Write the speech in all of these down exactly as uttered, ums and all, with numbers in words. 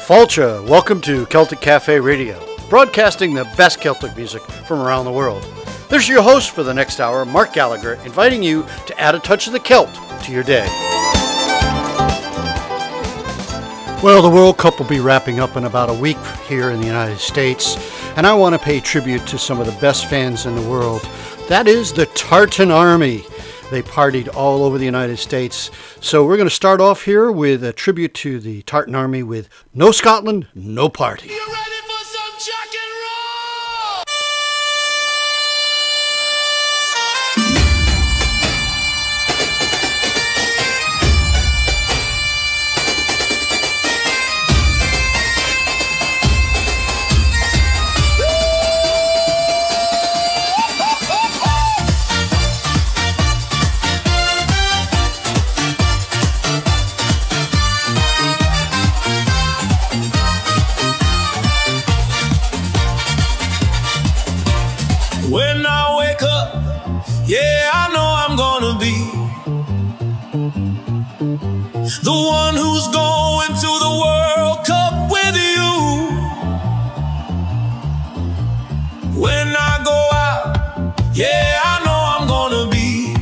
Falcha, welcome to Celtic Cafe Radio, broadcasting the best Celtic music from around the world. This is your host for the next hour, Mark Gallagher, inviting you to add a touch of the Celt to your day. Well, the World Cup will be wrapping up in about a week here in the United States, and I want to pay tribute to some of the best fans in the world. That is the Tartan Army. They partied all over the United States. So we're going to start off here with a tribute to the Tartan Army with No Scotland, No Party. You ready for some jack and roll? When I wake up, yeah, I know I'm gonna be the one who's going to the World Cup with you. When I go out, yeah, I know I'm gonna be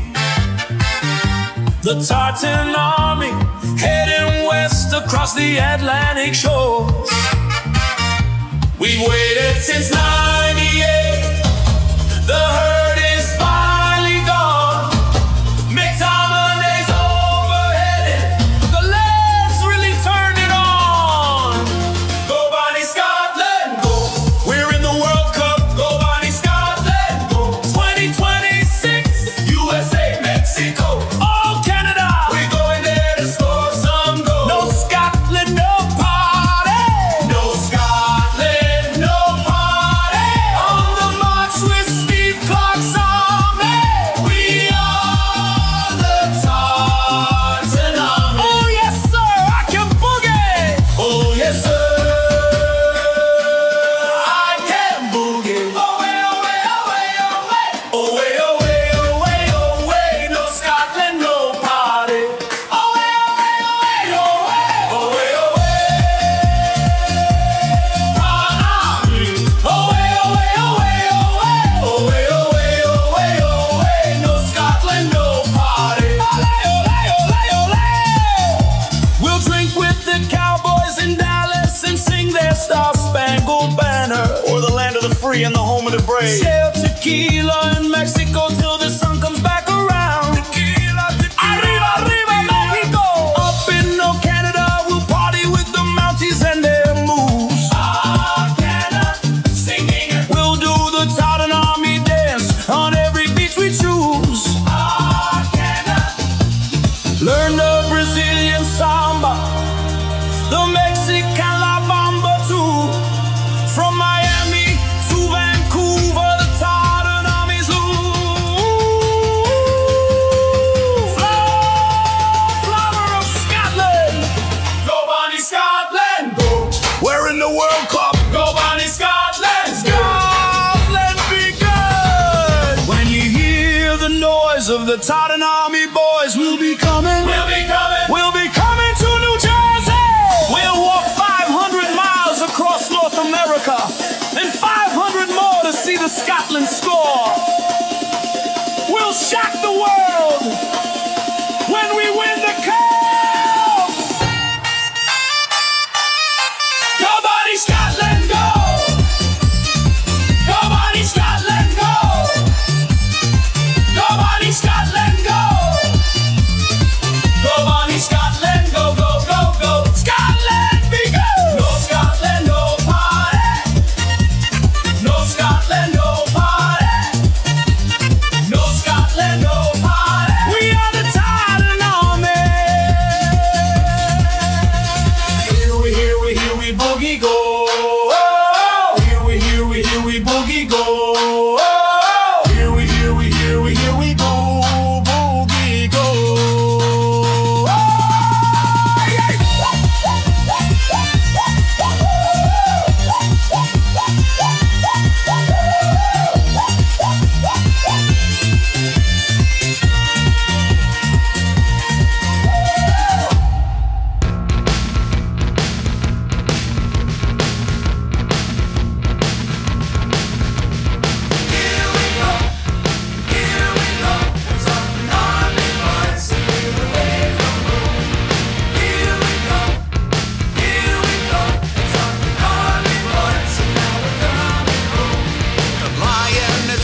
the Tartan Army, heading west across the Atlantic shores. We've waited since ninety-eight. The herd is finally gone. McTominay's overheaded. The lads really turned it on. Go Bonnie Scotland, go. We're in the World Cup. Go Bonnie Scotland, go. twenty twenty-six, U S A, Mexico. Oh, Canada, we're going there to score some goals. No Scotland, no party. No Scotland, no party. On the march with Clark's Army, we are the Tartan Army. Oh yes sir, I can boogie. Oh yes sir, I can boogie. Oh way, oh way, oh way, oh way. Oh way, oh way, oh way, oh way. No Scotland, no party. Oh way, oh way, oh way, oh way. Oh way, oh way. Tartan Army. Oh way, oh way, oh way, oh way. Oh way, oh way. We'll drink with the Cowboys in Dallas and sing their Star-Spangled Banner, or the land of the free and the home of the brave. Sail tequila in Mexico till the sun comes back around. Tequila, tequila, arriba, arriba, Mexico. Up in no Canada, we'll party with the Mounties and their moves. Ah, Canada, singing. We'll do the Tartan Army dance on every beach we choose. Ah, Canada. Learn the Brazilian samba, the Mexican la bamba too. From Miami to Vancouver, the Tartan Army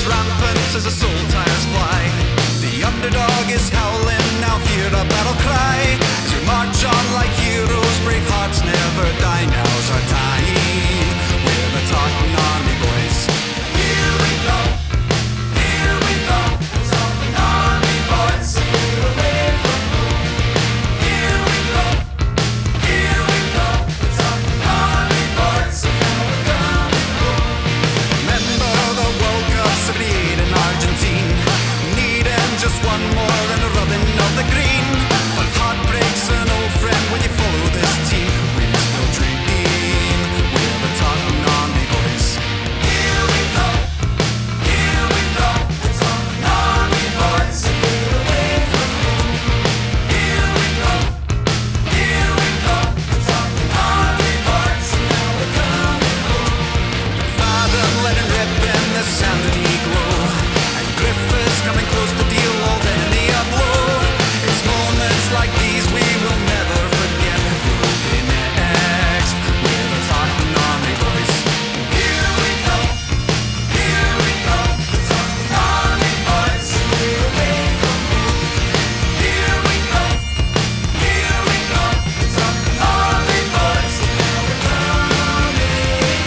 rampant as the soul tires fly. The underdog is howling, now hear the battle cry. As we march on like heroes, brave hearts never die. Now's our time, we're the Tartan Army boys. Here we go, here we go, the Tartan Army boys. We're away from home. Here we go, here we go, the Tartan Army boys. Now we're coming home. Remember the World Cup seventy-eight in Argentina. Needing just one more than a rubbing of the green. But heart breaks an old friend when you follow this team. We still dream, we're the Tartan Army boys. Here we go, here we go, the Tartan Army boys. We're away from home. Here we go, here we go, the Tartan Army boys. Now we're coming home. Fathom let it rip in the sound of the glow. And Griffiths coming close to deal all the enemy a blow. It's moments like these we will never forget. Who'll be next? We're the Tartan Army boys. Here we go, here we go, the Tartan Army boys. We're away from home. Here we go, here we go, the Tartan Army boys. Now we're coming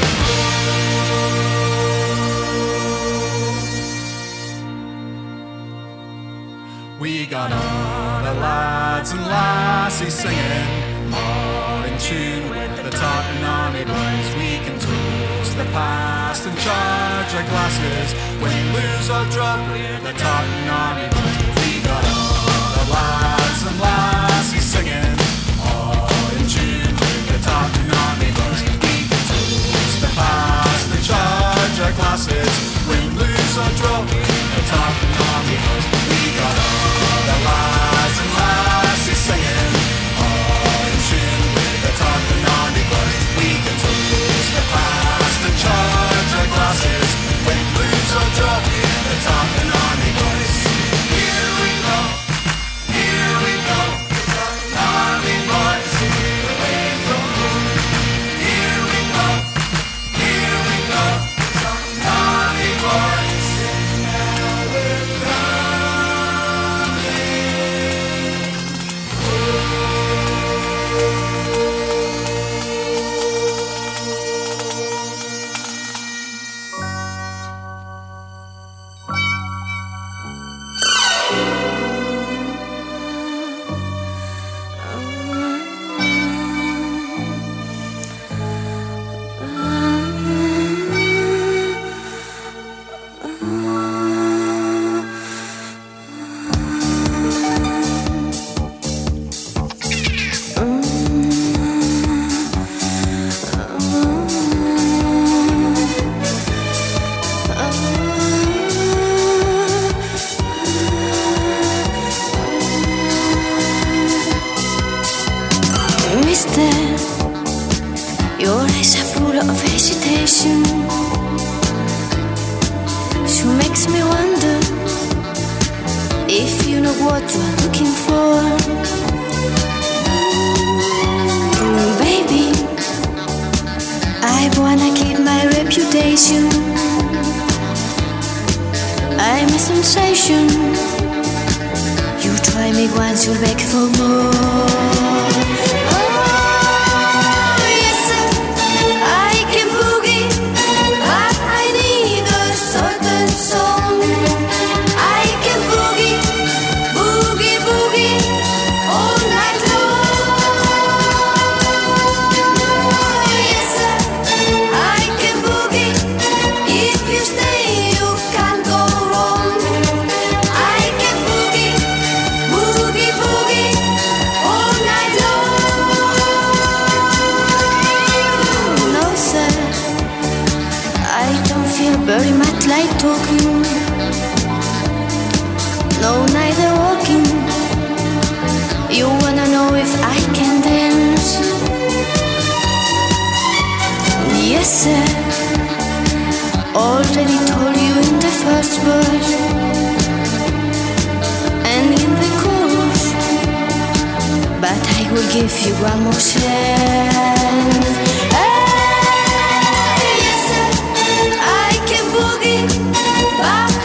home. We got all the lads and lassies singing, all in tune with the Tartan Army boys. We can toast the past and charge our glasses. When we lose or drop, we're the Tartan Army boys. We got all the lads and lassies singing, all in tune with the Tartan Army boys. We can toast the past and charge our glasses. When we lose or drop, we're the Tartan Army boys. We got all the lads and lassies singing, all in tune with the Tartan Army boys. We can toast the past and charge our glasses. When blues or drop, we're the Tartan Army boys. Here we go, here we go, the Tartan Army boys. We're away from home. Here we go, here we go, the Tartan Army boys. Now we're coming. Mister, your eyes are full of hesitation. She makes me wonder if you know what you're looking for. Mm, baby, I wanna keep my reputation. I'm a sensation. You try me once, you'll beg for more. Very much like talking, no, neither walking. You wanna know if I can dance? Yes, sir. Already told you in the first verse and in the chorus, but I will give you one more chance. Hey, yes, sir. I can boogie. Bye.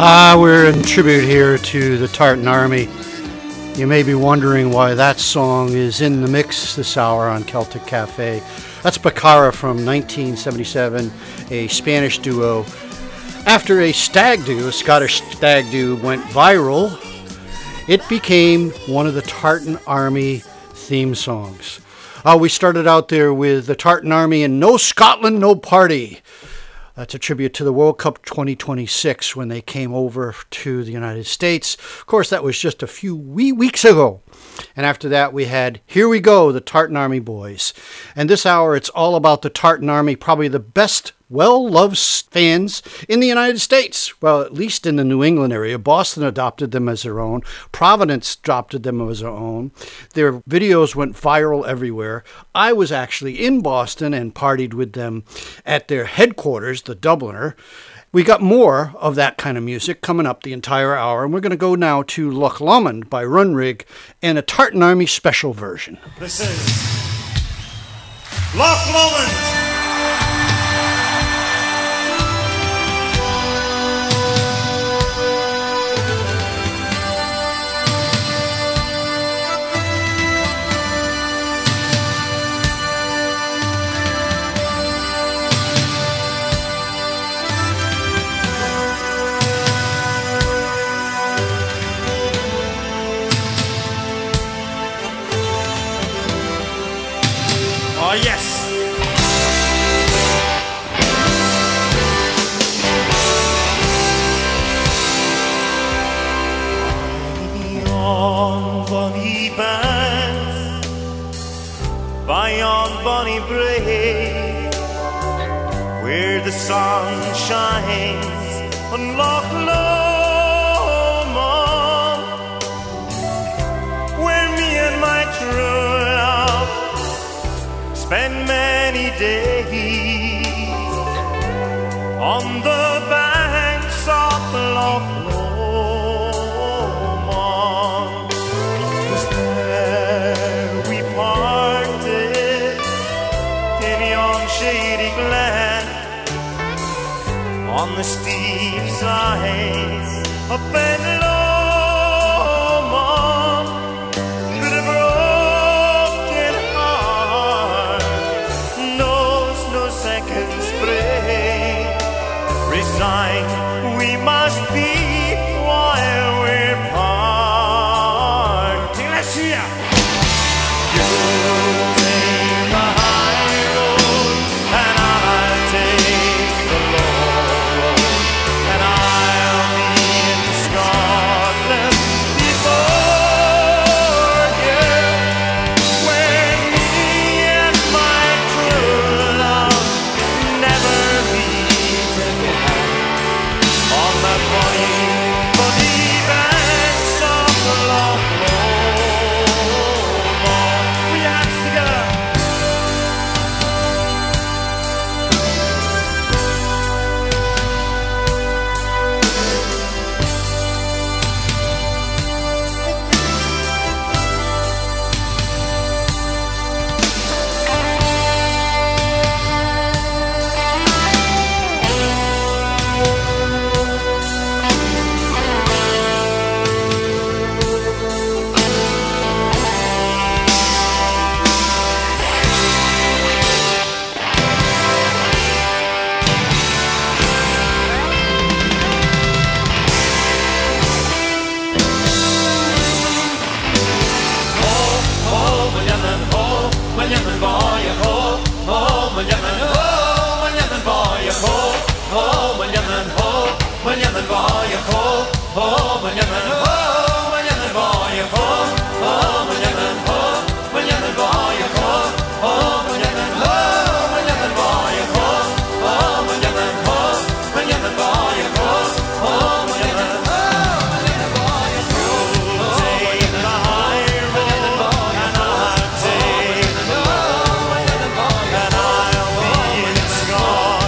Ah, we're in tribute here to the Tartan Army. You may be wondering why that song is in the mix this hour on Celtic Cafe. That's Bacara from nineteen seventy-seven, a Spanish duo. After a stag do, a Scottish stag do, went viral, it became one of the Tartan Army theme songs. Uh, we started out there with the Tartan Army and No Scotland, No Party. That's a tribute to the World Cup twenty twenty-six when they came over to the United States. Of course, that was just a few wee weeks ago. And after that, we had Here We Go, the Tartan Army Boys. And this hour, it's all about the Tartan Army, probably the best well-loved fans in the United States. Well, at least in the New England area. Boston adopted them as their own. Providence adopted them as their own. Their videos went viral everywhere. I was actually in Boston and partied with them at their headquarters, the Dubliner. We got more of that kind of music coming up the entire hour, and we're going to go now to Loch Lomond by Runrig and a Tartan Army special version. This is Loch Lomond. Oh, yes. On bonny banks, by yon bonny brae, where the sun shines on Loch Lomond, where me and my true love spend many days on the banks of Loch Lomond. 'Twas there we parted in yon shady glen, on the steep sides of Ben Lomond, with a broken heart knows no second spring. Resigned we must be while we're parting. Let's hear. You take the high road and I'll take the low road, and I'll be in Scotland before you, where me and my true love never meet again, on that bonny, bonny banks of Loch Lomond. We hands together.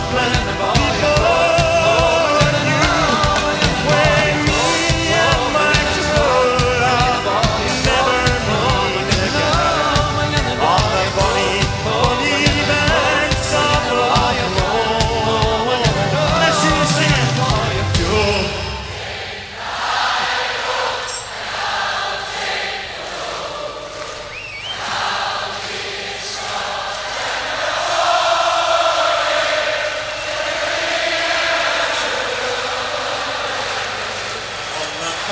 Scotland before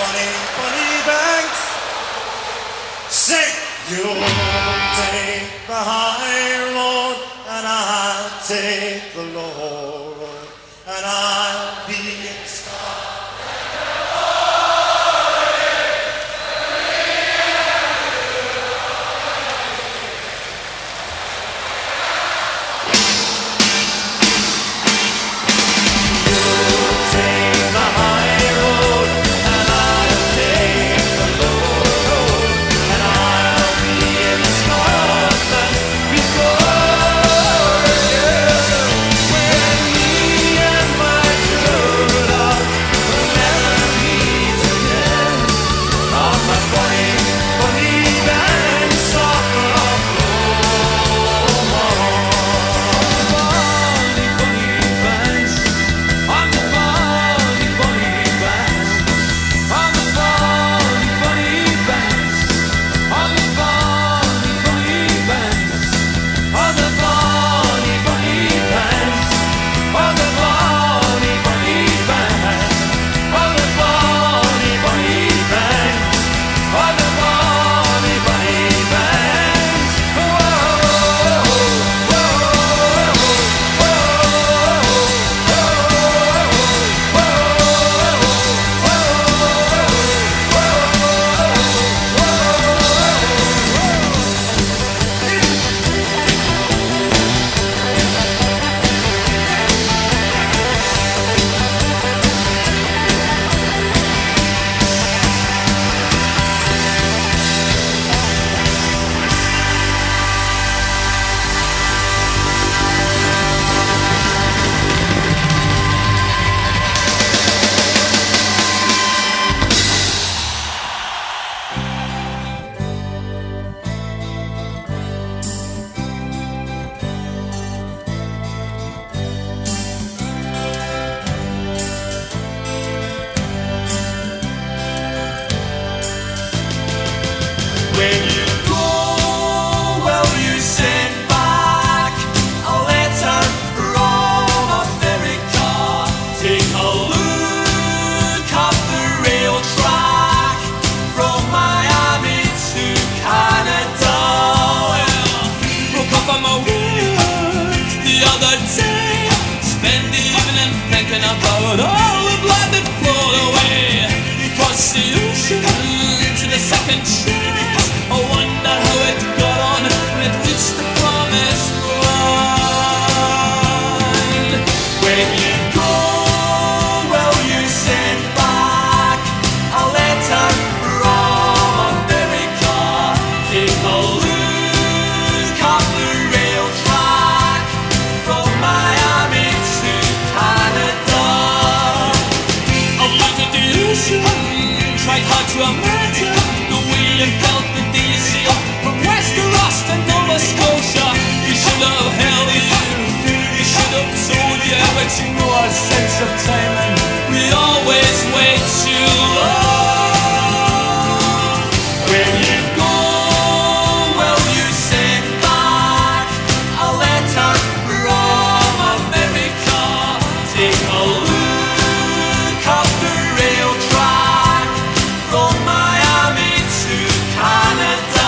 funny, funny banks. Say you'll take the high road and I'll take the low road and I'll be in about all the blood that flowed away across the ocean to the second chance. I wonder how it got on when it reached the promised land. When you go, will you send back a letter from America? Take a look at the rail track from Miami to Canada. I've looked at the ocean, tried hard to imagine the way you felt the day you sailed from West to Ross to Nova Scotia. You should have held you, you should have told you, but you know our sense of timing, we always wait too long. When you go, will you send back a letter from America? Take a look at the rail track from Miami to Canada.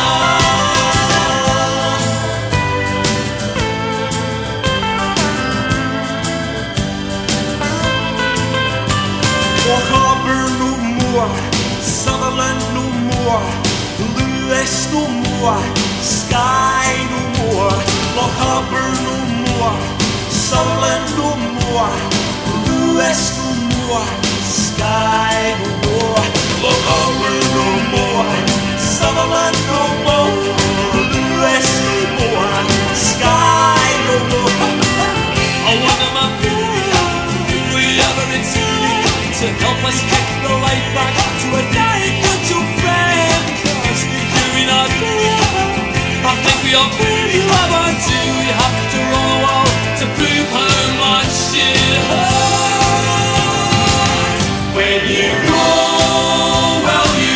Walk Harbour no more, Sutherland no more, Lewis no more, Skye no more. Loch Harbour no more, Sutherland no more, Lewis no more, Skye no more. Loch Harbour no more, Sutherland no more, Lewis no more, Skye no more. I wonder my baby, will you ever return to help us kick the life back to a dying good old friend? 'Cause you're in our bed, I think we all really love her too. You have to roll a wall to prove how much it hurts. When you go, will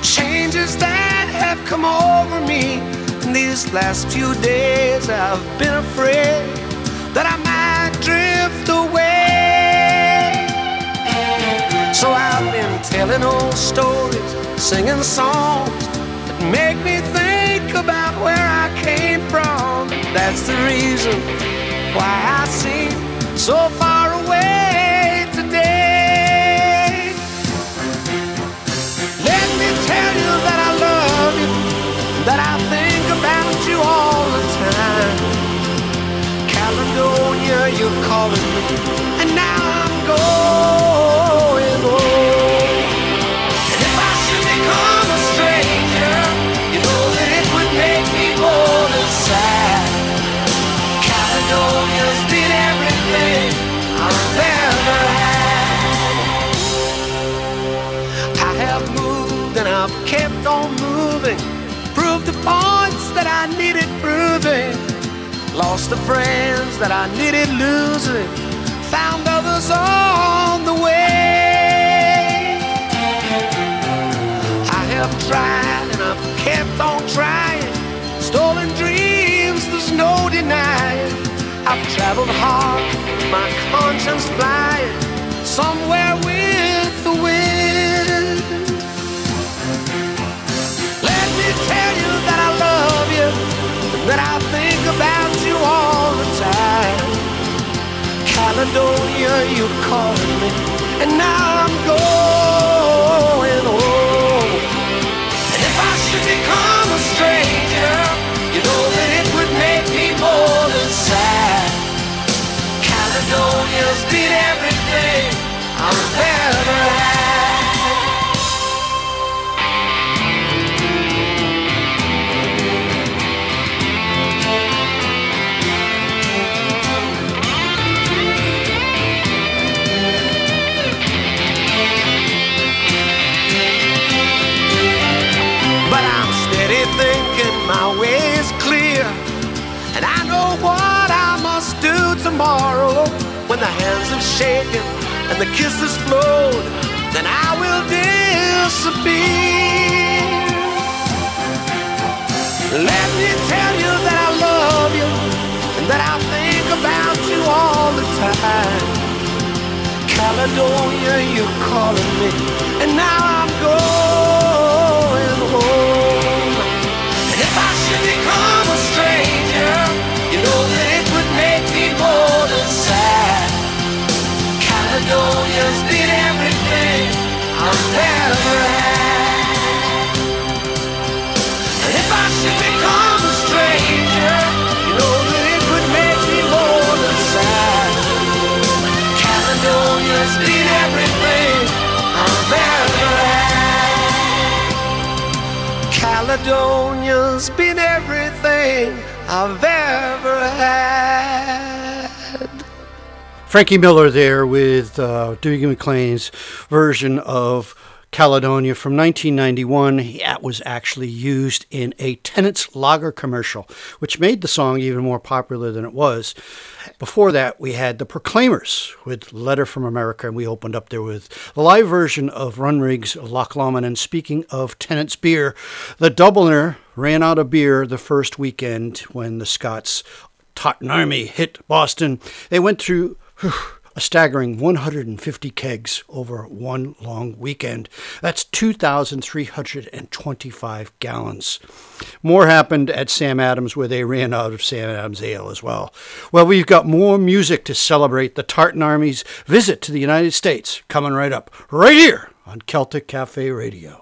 changes that have come over me. In these last few days I've been afraid that I might drift away. So I've been telling old stories, singing songs that make me think about where I came from. That's the reason why I seem so far away today. Let me tell you that I love you, that I think about you all the time. Caledonia, you're calling me, and now I'm going home. And if I should become a stranger, you know that it would make me cold inside. Caledonia's been everything I've ever had. I have moved and I've kept on moving, proved the points that I needed proving, lost the friends that I needed losing, found others on the way. I have tried and I've kept on trying, stolen dreams, there's no denying. I've traveled hard, my conscience flying, somewhere with the wind. Let me tell you that I love you, that I think about you all the time. Caledonia, you're calling me, and now I'm going home. And if I should become a stranger, you know that it would make me more than sad. Caledonia's been everything I've ever had. Thinking my way is clear, and I know what I must do tomorrow. When the hands have shaken and the kisses flowed, then I will disappear. Let me tell you that I love you, and that I think about you all the time. Caledonia, you're calling me, and now I'm going home. If I should become a stranger, you know that it would make me more than sad. Caledonia's been everything I've ever had. And if I should become a stranger, you know that it would make me more than sad. Caledonia's been everything I've ever had. Caledonia's been everything I've ever had. Frankie Miller there with uh, Dougie MacLean's version of Caledonia from nineteen ninety-one. That was actually used in a Tennent's Lager commercial, which made the song even more popular than it was. Before that, we had the Proclaimers with Letter from America, and we opened up there with the live version of Runrig's Loch Lomond. And speaking of Tennent's beer, the Dubliner ran out of beer the first weekend when the Scots Tartan Army hit Boston. They went through whew, a staggering one hundred fifty kegs over one long weekend. That's two thousand three hundred twenty-five gallons. More happened at Sam Adams, where they ran out of Sam Adams ale as well. Well, we've got more music to celebrate the Tartan Army's visit to the United States coming right up, right here on Celtic Cafe Radio.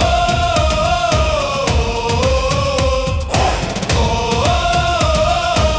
Oh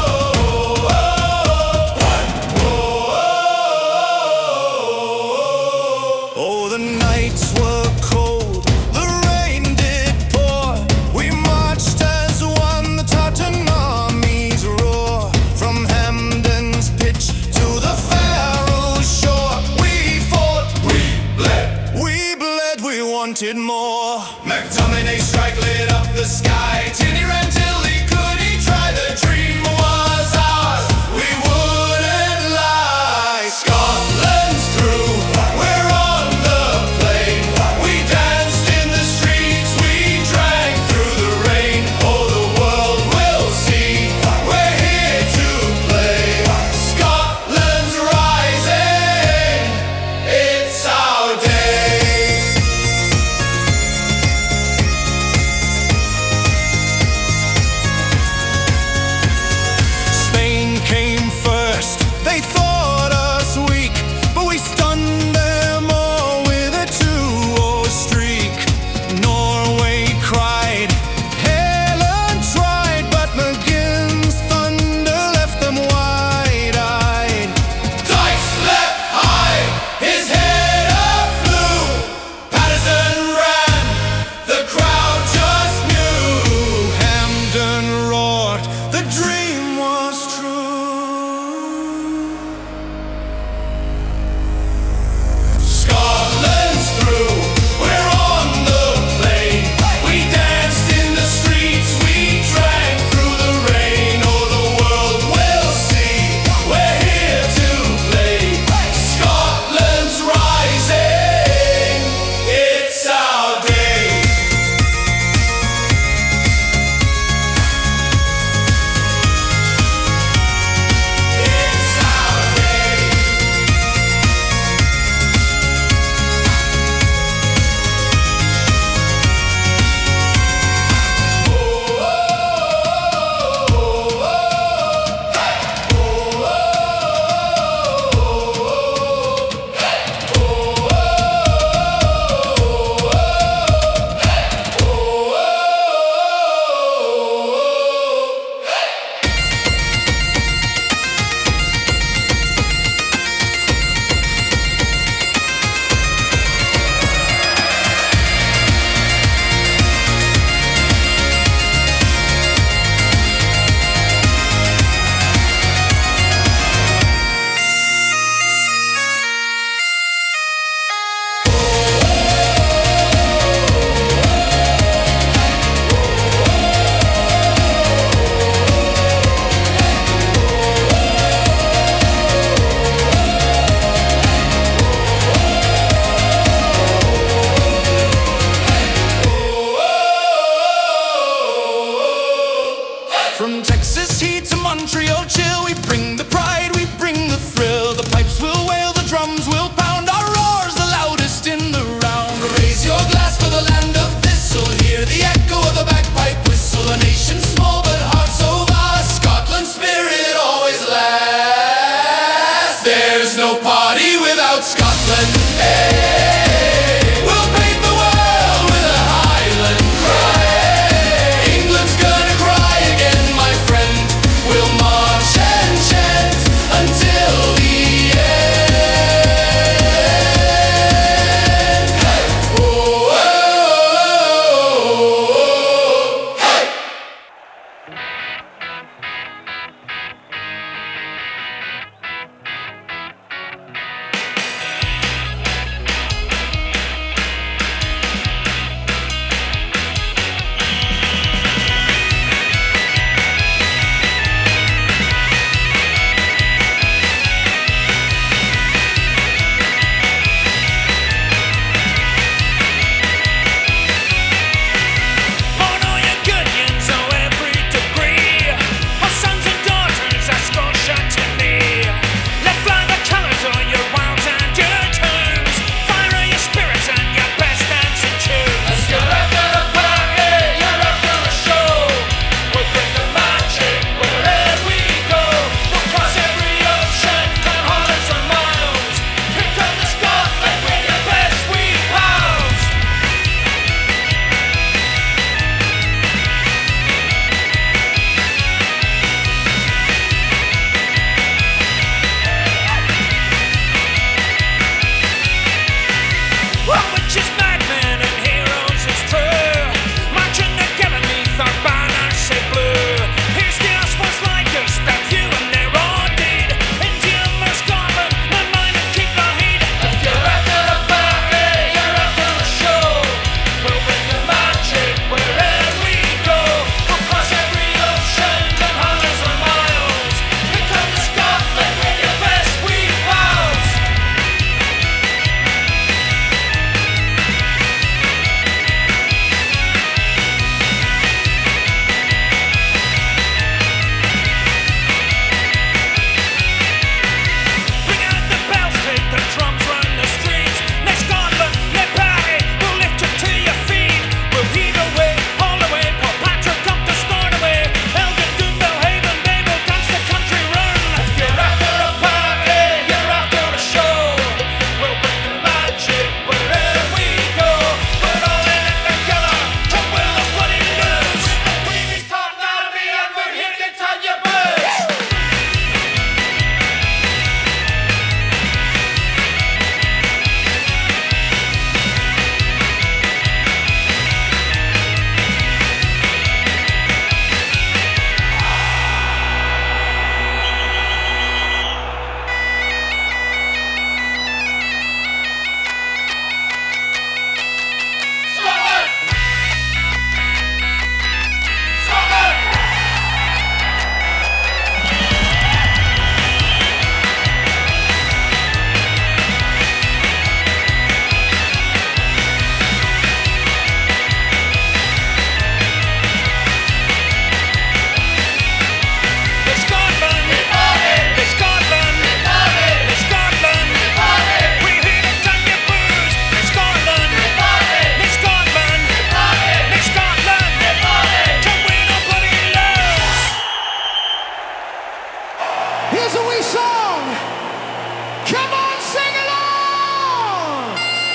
Here's a wee song. Come on, sing along.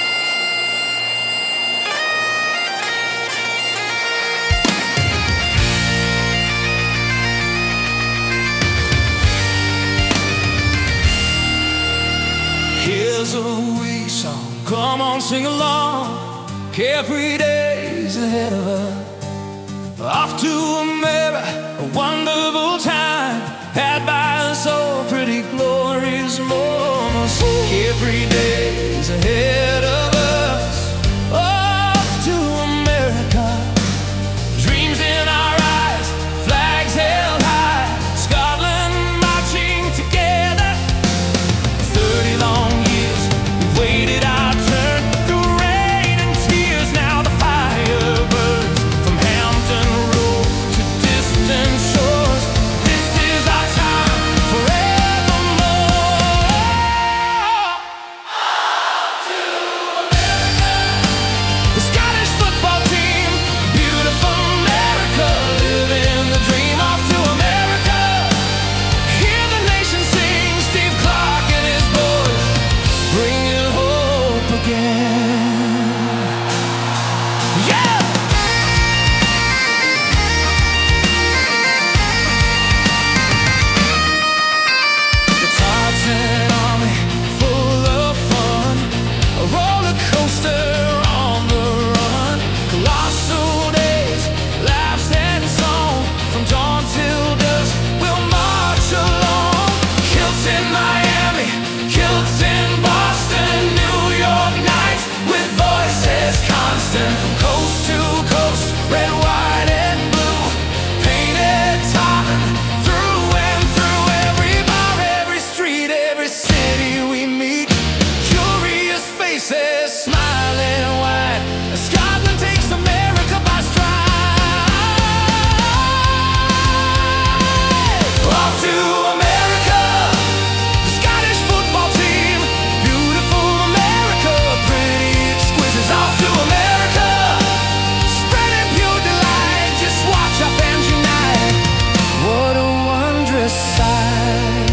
Here's a wee song. Come on, sing along. Every day's ahead of us. Off to America, a wonderful time had by us so pretty glorious moments. Every day's ahead of us. Off to America, dreams in our eyes, flags held high, Scotland marching together. Thirty long years we've waited our turn through rain and tears. Now the fire burns from Hampton Road to distant shores. This is our time forevermore. Off to America. The Scottish football team, beautiful America, living the dream. Off to America. Hear the nation sing, Steve Clark and his boys, bringing hope again. Yeah! The Tartan Army, full of fun, a roller coaster on the run. Colossal days, laughs and song, from dawn till dusk we'll march along. Kilts in Miami, kilts in Boston, New York nights with voices constant. From coast to coast, red, white, and blue, painted tartan through and through. Every bar, every street, every city we meet, curious faces smiling wide. Scotland takes America by stride. Off to America, the Scottish football team, beautiful America, pretty exquisite. Off to America, spreading pure delight. Just watch our fans unite. What a wondrous sight.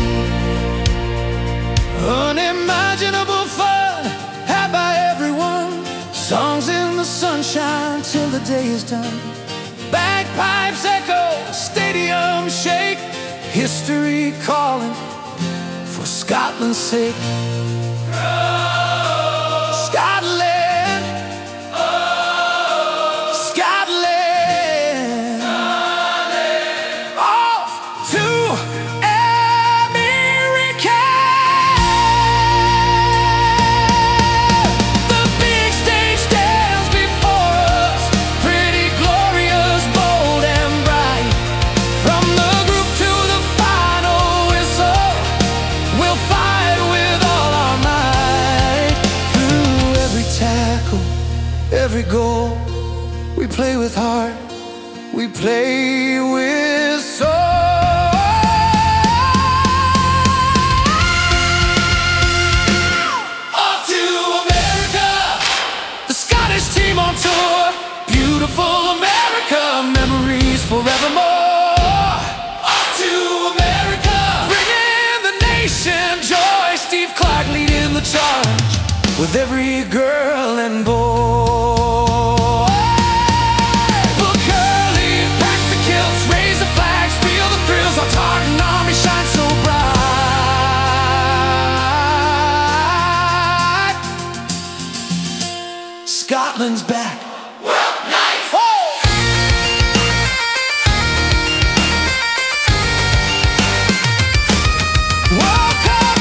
Unimaginable fun had by everyone. Songs in the sunshine till the day is done. Bagpipes echo, stadiums shake. History calling for Scotland's sake. Scotland, Scotland, off to America. The big stage stands before us, pretty glorious, bold and bright. From the group to the final whistle, we'll fight with all our might. Through every tackle, every goal, we play with heart, we play with soul. Off to America, the Scottish team on tour, beautiful America, memories forevermore. Off to America, bringing the nation joy. Steve Clark leading the charge with every girl and boy. Book early, pack the kilts, raise the flags, feel the thrills. Our Tartan Army shines so bright. Scotland's back. Well, nice. Oh! World Cup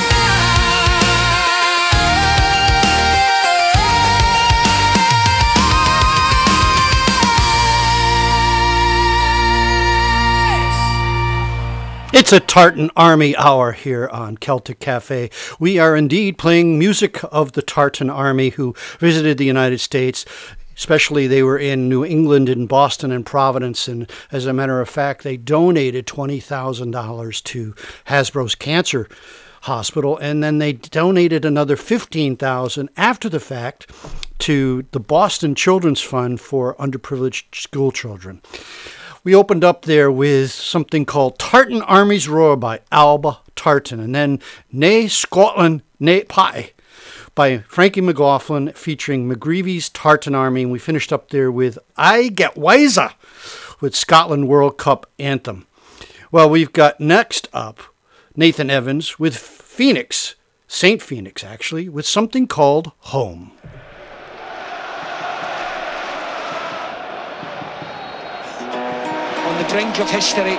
It's a Tartan Army hour here on Celtic Cafe. We are indeed playing music of the Tartan Army who visited the United States. Especially they were in New England, in Boston and Providence. And as a matter of fact, they donated twenty thousand dollars to Hasbro's Cancer Hospital. And then they donated another fifteen thousand dollars after the fact to the Boston Children's Fund for underprivileged school children. We opened up there with something called Tartan Army's Roar by Alba Tartan, and then Nae Scotland, Nae Pie by Frankie McLaughlin featuring McGreevy's Tartan Army, and we finished up there with I Get Wiser with Scotland World Cup Anthem. Well, we've got next up Nathan Evans with Phoenix, Saint Phoenix actually, with something called Home. On the brink of history,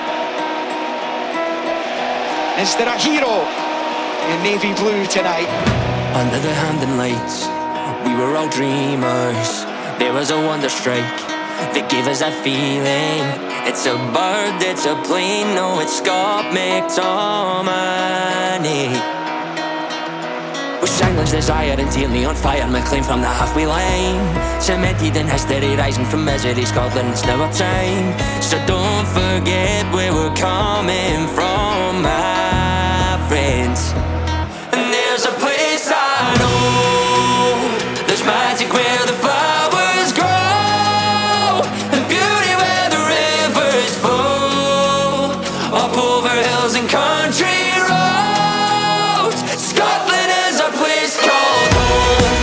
is there a hero in navy blue tonight? Under the Hampton lights, we were all dreamers. There was a wonder strike that gave us that feeling. It's a bird, it's a plane, no, it's Scott McTominay. With silence, desire and tear me on fire, McLean from the halfway line. Cemented in history, rising from misery, Scotland, it's now our time. So don't forget where we're coming from, my friends. And there's a place I know, there's magic where the flowers grow, and beauty where the rivers flow, up over hills and country roads. Scotland is a place called home.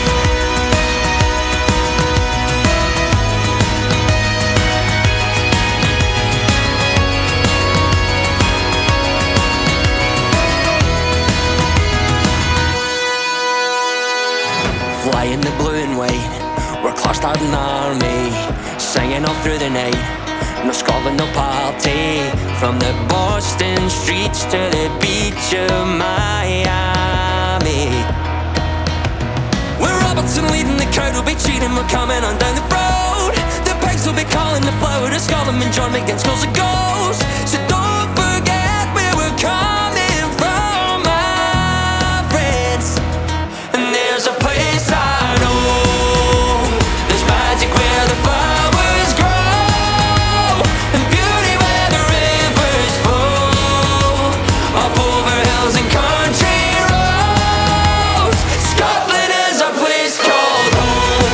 Flying the blue and white, we're clustered in army, singing all through the night. No Scotland, no party, from the Boston streets to the beach of Miami. We're Robertson leading the crowd, we'll be cheating, we're coming on down the road. The pigs will be calling the flower of Scotland when John McGinn scores a goal. So don't forget where we're coming from, my friends. And there's a place I know, there's magic where the flowers grow, and beauty where the rivers flow, up over hills and country roads. Scotland is a place called home.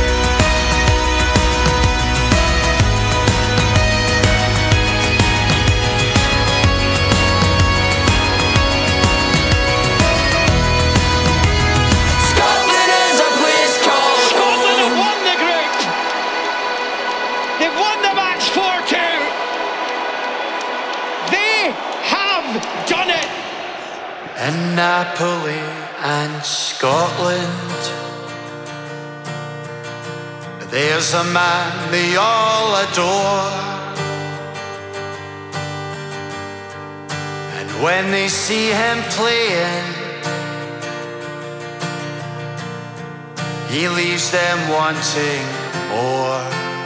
Scotland is a place called Scotland have home. won the group. They've won the match four two. They have done it. In Napoli and Scotland, there's a man they all adore, and when they see him playing, he leaves them wanting more.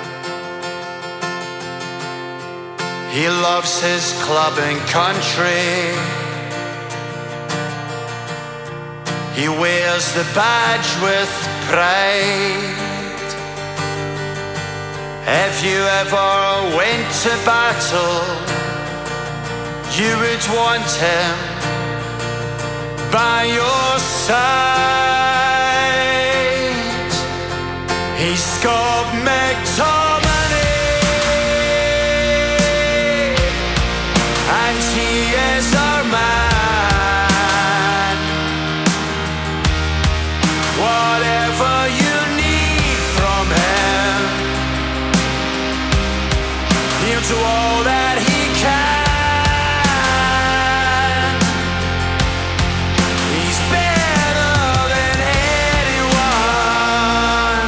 He loves his club and country, he wears the badge with pride. If you ever went to battle, you would want him by your side. He's Scott McTominay, and he is our man. Whatever you need from him, he'll do all that he can. He's better than anyone,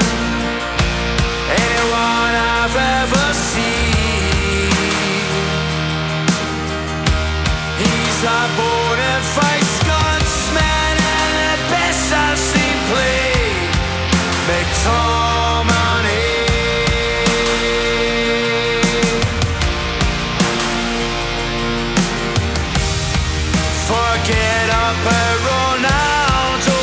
anyone I've ever seen. He's a bona fide Scotsman and the best I've seen play, McTominay. Forget about Ronaldo,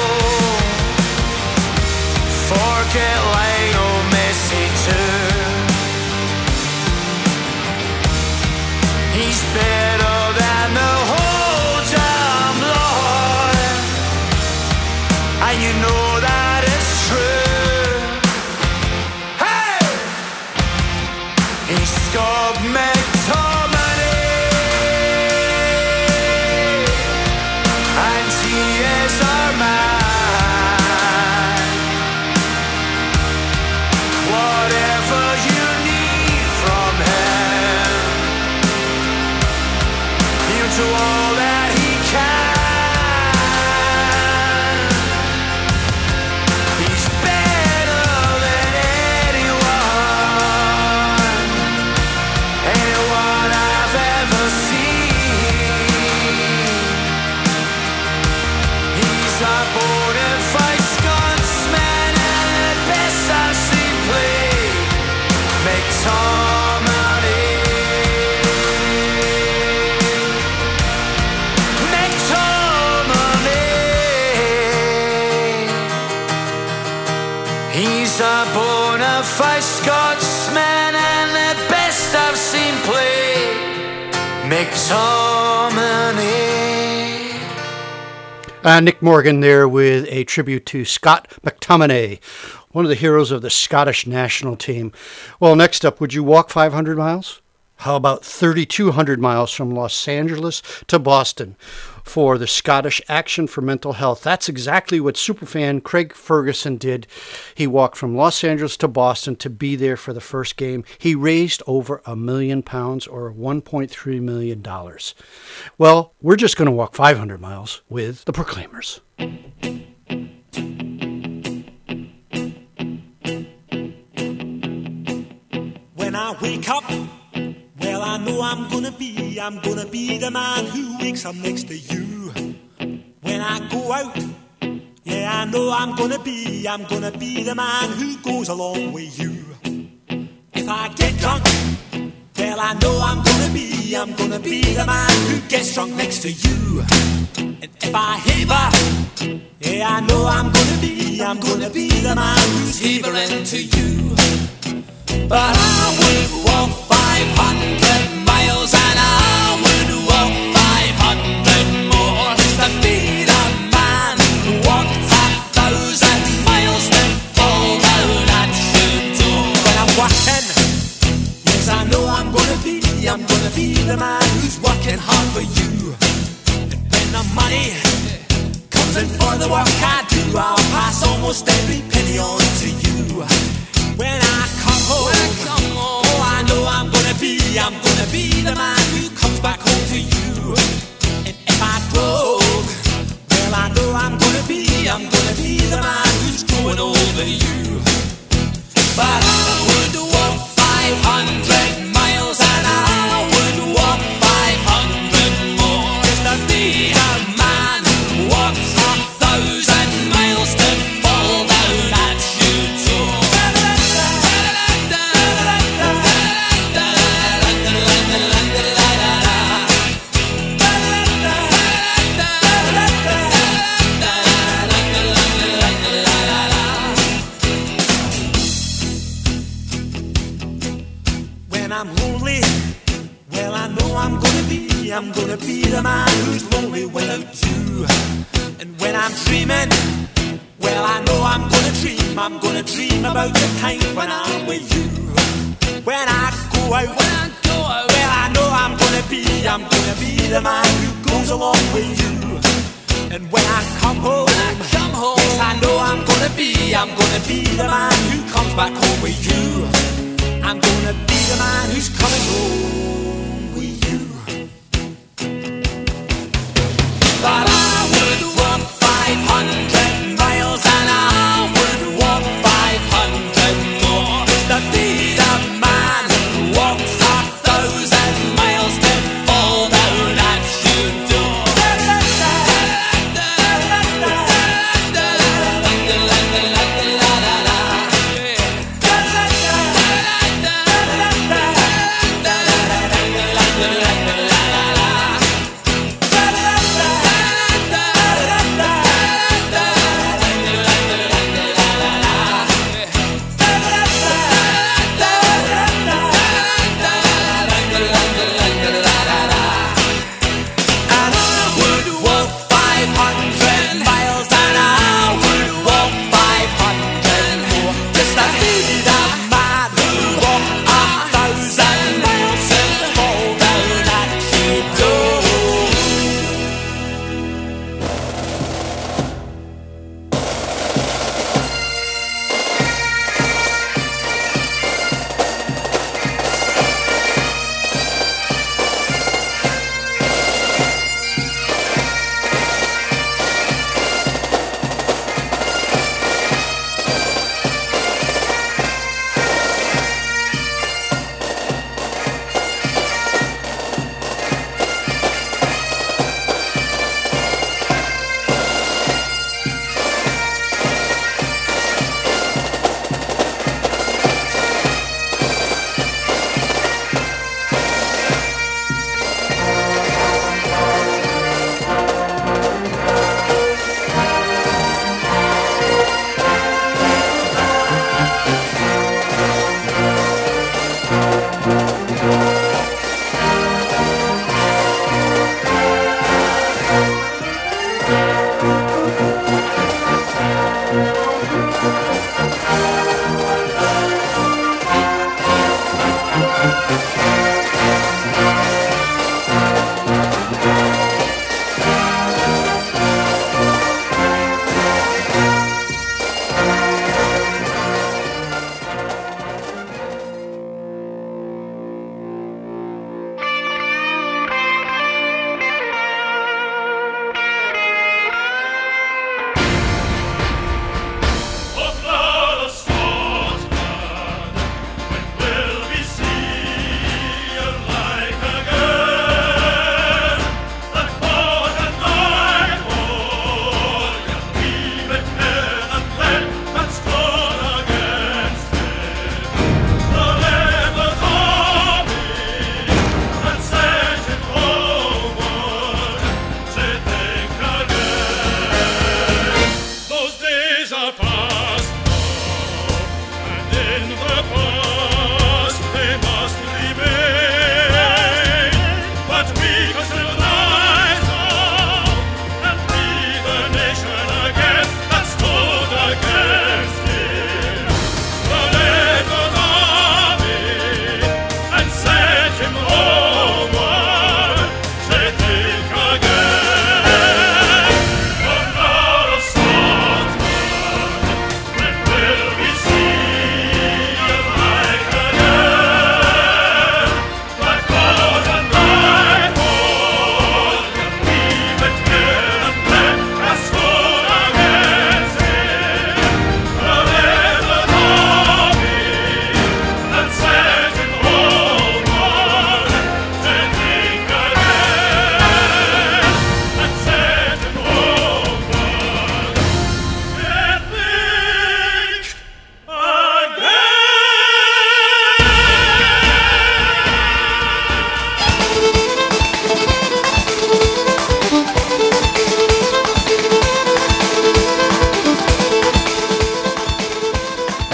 forget Lionel Messi too. He's better than the whole damn lot, and you know that it's true. Hey! He's Scott He's a bona fide Scotsman and the best I've seen play. McTominay, McTominay. He's a bona fide Scotsman and the best I've seen play. McTominay. Uh, Nick Morgan there with a tribute to Scott McTominay, one of the heroes of the Scottish national team. Well, next up, would you walk five hundred miles? How about thirty-two hundred miles from Los Angeles to Boston for the Scottish Action for Mental Health? That's exactly what superfan Craig Ferguson did. He walked from Los Angeles to Boston to be there for the first game. He raised over a million pounds or one point three million dollars. Well, we're just going to walk five hundred miles with the Proclaimers. When I wake up, well, I know I'm gonna be, I'm gonna be the man who wakes up next to you. When I go out, yeah, I know I'm gonna be, I'm gonna be the man who goes along with you. If I get drunk, well, I know I'm gonna be, I'm gonna be the man who gets drunk next to you. And if I heaver, yeah, I know I'm gonna be, I'm gonna be the man who's heavering to you. But I would walk five hundred miles and I would walk five hundred more to be the man who walked a thousand miles to fall down at your door. When I'm walking, yes, I know I'm gonna be, I'm gonna be the man who's working hard for you. And when the money comes in for the work I do, I'll pass almost every penny on to you. When I come home, I come home, oh, I know I'm gonna be, I'm gonna be the man who comes back home to you. And if I drove, well, I know I'm gonna be, I'm gonna be the man who's growing over you. But I would walk five hundred miles and I would walk five hundred more just to be the man who walks a thousand miles to fall down at your door. I'm lonely, well, I know I'm gonna be, I'm gonna be the man who's lonely without you. And when I'm dreaming, well, I know I'm gonna dream, I'm gonna dream about the time when I'm with you. When I go out, when I go out, well, I know I'm gonna be, I'm gonna be the man who goes along with you. And when I come home, when I come home, yes, I know I'm gonna be, I'm gonna be the man who comes back home with you. I'm gonna be the man who's coming home with you. But I would walk five hundred miles and I would walk five hundred more to be the man who walks a thousand miles to fall down at your door.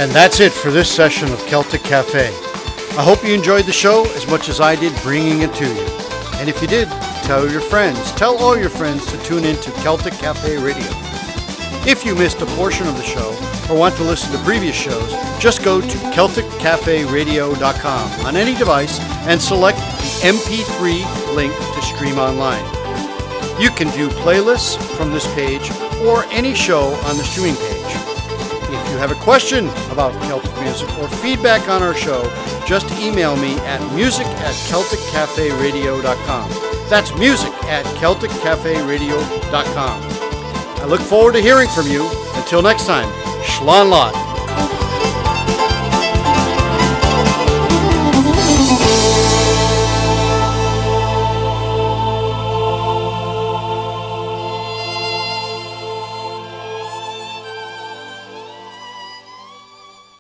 And that's it for this session of Celtic Cafe. I hope you enjoyed the show as much as I did bringing it to you. And if you did, tell your friends. Tell all your friends to tune in to Celtic Cafe Radio. If you missed a portion of the show or want to listen to previous shows, just go to celtic cafe radio dot com on any device and select the M P three link to stream online. You can view playlists from this page or any show on the streaming page. If you have a question about Celtic music or feedback on our show, just email me at music at celtic cafe radio dot com. That's music at celtic cafe radio dot com. I look forward to hearing from you. Until next time, Slán Lá.